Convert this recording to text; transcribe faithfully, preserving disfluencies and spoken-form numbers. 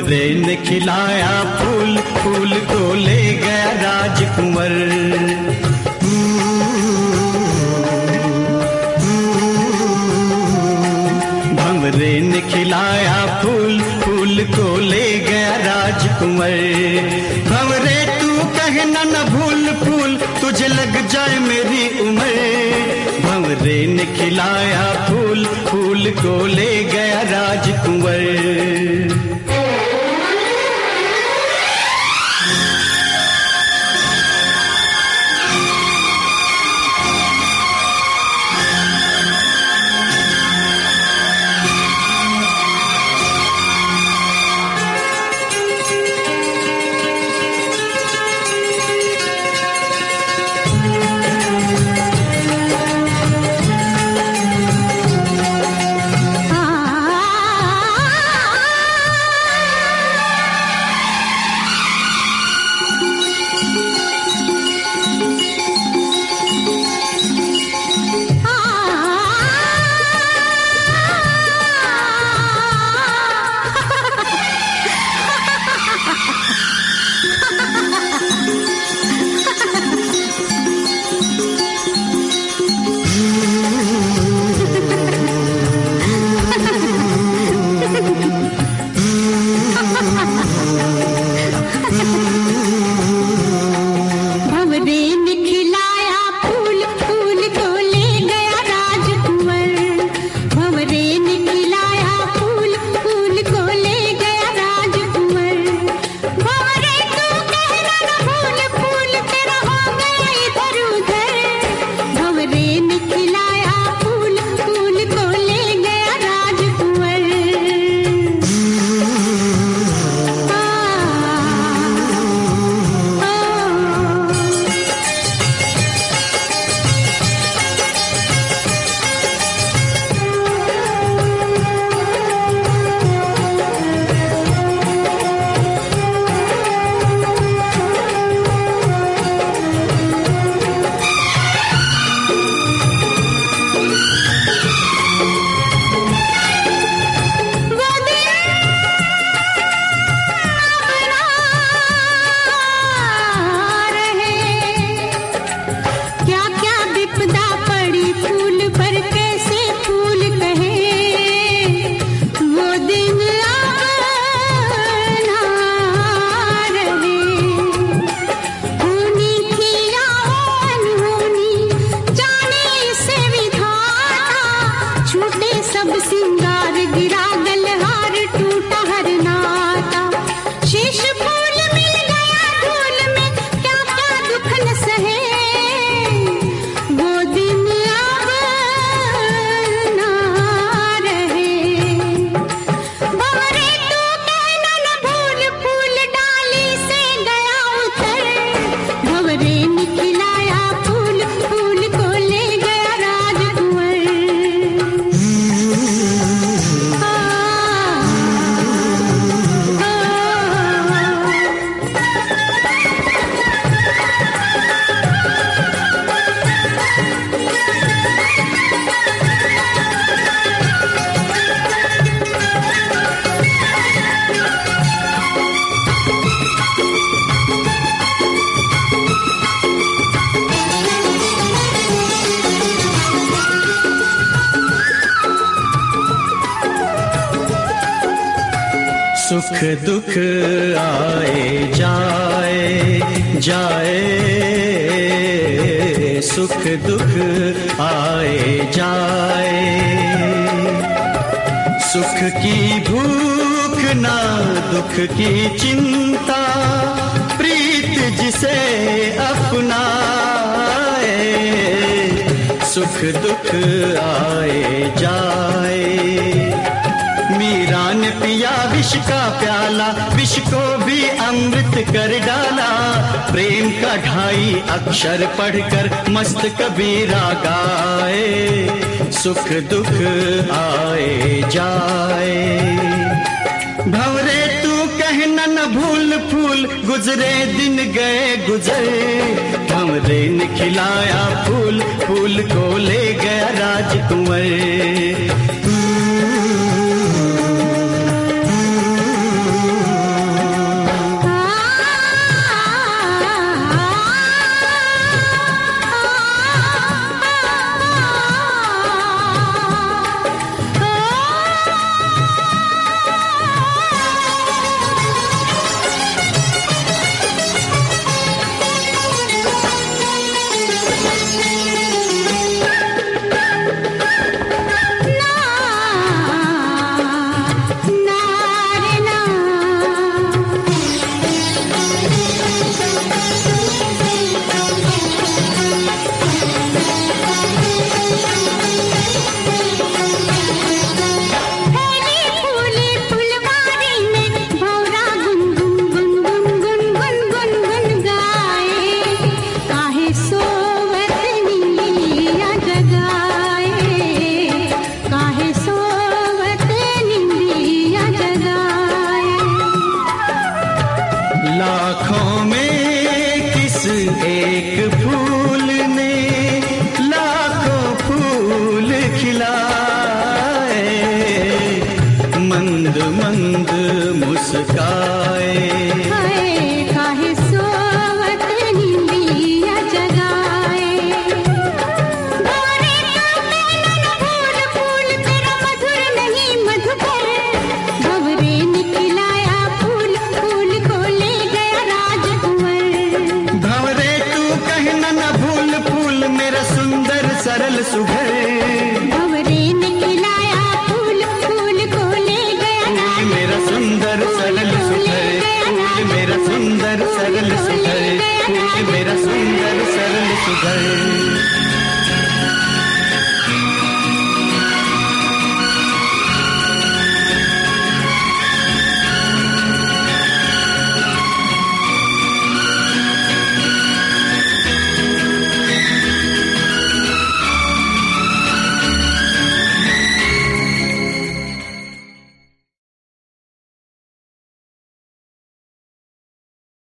भंवरे ने खिलाया फूल, फूल को ले गया राजकुंवर। भंवरे ने खिलाया फूल, फूल को ले गया राजकुंवर। भंवरे तू कहना न भूल फूल, तुझे लग जाए मेरी उम्र। भंवरे ने खिलाया फूल, फूल को ले गया राजकुंवर। सुख दुख आए जाए जाए, सुख दुख आए जाए, सुख की भूख ना दुख की चिंता, प्रीत जिसे अपनाए। सुख दुख आए जाए, मीरा ने पिया विष का प्याला, विष को भी अमृत कर डाला। प्रेम का ढाई अक्षर पढ़कर मस्त कबीरा गाए। सुख दुख आए जाए, भंवरे तू कहना न भूल फूल, गुजरे दिन गए गुजर। भंवरे ने खिलाया फूल, फूल को ले गया राजकुंवर। लाखों में किस एक फूल ने लाखों फूल खिलाए, मंद मंद मुस्काए। काहे सोवत निंदिया जगाए, भंवरे तो नैनन फूल फूल तेरा मधुर नहीं मधुकर, भंवरे निकलाया फूल फूल को ले गया राजकुंवर। भंवरे तू कहना न भूल फूल मेरा सुंदर सरल सुघर, भंवरे निकलाया फूल फूल को ले गया फूल मेरा सुंदर सरल सुघर, फूल मेरा सुंदर सरल सुघर, फूल मेरा सुंदर सरल सुघर।